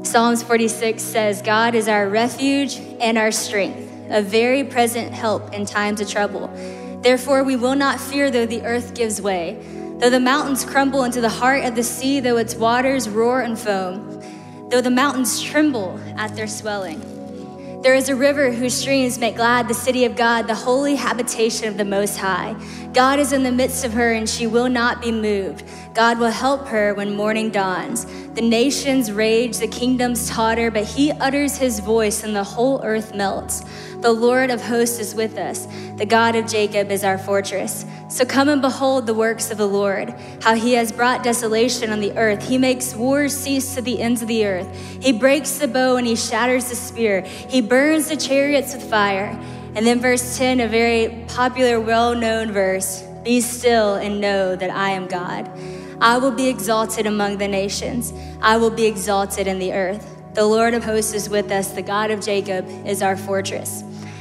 Psalms 46 says, God is our refuge and our strength, a very present help in times of trouble. Therefore, we will not fear though the earth gives way, though the mountains crumble into the heart of the sea, though its waters roar and foam, though the mountains tremble at their swelling. There is a river whose streams make glad the city of God, the holy habitation of the Most High. God is in the midst of her, and she will not be moved. God will help her when morning dawns. The nations rage, the kingdoms totter, but he utters his voice and the whole earth melts. The Lord of hosts is with us. The God of Jacob is our fortress. So come and behold the works of the Lord, how he has brought desolation on the earth. He makes wars cease to the ends of the earth. He breaks the bow and he shatters the spear. He burns the chariots with fire. And then verse 10, a very popular, well-known verse, be still and know that I am God. I will be exalted among the nations. I will be exalted in the earth. The Lord of hosts is with us. The God of Jacob is our fortress.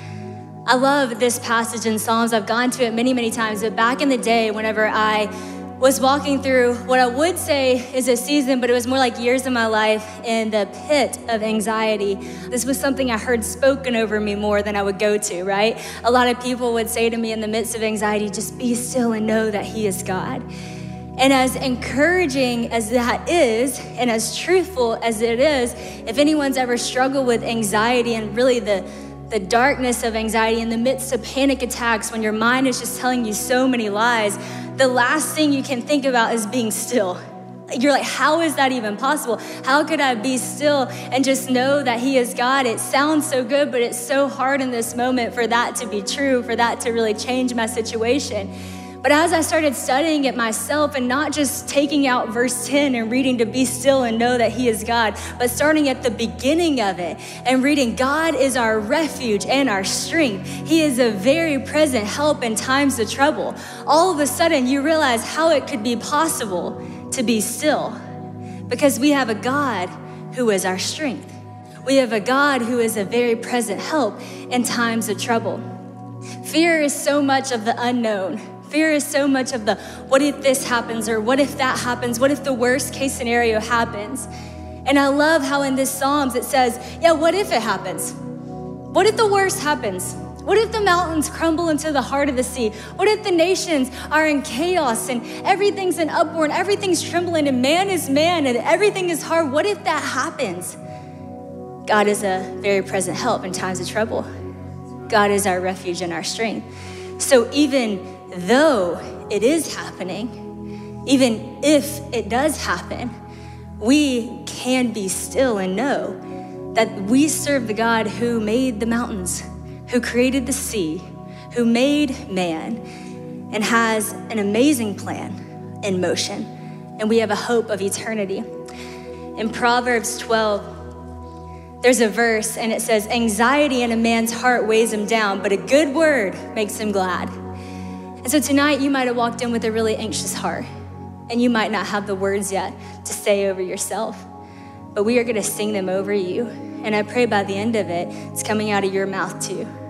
I love this passage in Psalms. I've gone to it many, many times. But back in the day, whenever I was walking through what I would say is a season, but it was more like years of my life in the pit of anxiety, this was something I heard spoken over me more than I would go to, right? A lot of people would say to me in the midst of anxiety, just be still and know that he is God. And as encouraging as that is, and as truthful as it is, if anyone's ever struggled with anxiety and really the darkness of anxiety in the midst of panic attacks, when your mind is just telling you so many lies, the last thing you can think about is being still. You're like, how is that even possible? How could I be still and just know that he is God? It sounds so good, but it's so hard in this moment for that to be true, for that to really change my situation. But as I started studying it myself and not just taking out verse 10 and reading to be still and know that he is God, but starting at the beginning of it and reading God is our refuge and our strength. He is a very present help in times of trouble. All of a sudden you realize how it could be possible to be still because we have a God who is our strength. We have a God who is a very present help in times of trouble. Fear is so much of the unknown. Fear is so much of the, what if this happens, or what if that happens? What if the worst case scenario happens? And I love how in this Psalms it says, yeah, what if it happens? What if the worst happens? What if the mountains crumble into the heart of the sea? What if the nations are in chaos and everything's in uproar and everything's trembling and man is man and everything is hard? What if that happens? God is a very present help in times of trouble. God is our refuge and our strength. So even though it is happening, even if it does happen, we can be still and know that we serve the God who made the mountains, who created the sea, who made man, and has an amazing plan in motion. And we have a hope of eternity. In Proverbs 12, there's a verse and it says, anxiety in a man's heart weighs him down, but a good word makes him glad. And so tonight you might have walked in with a really anxious heart and you might not have the words yet to say over yourself, but we are gonna sing them over you. And I pray by the end of it, it's coming out of your mouth too.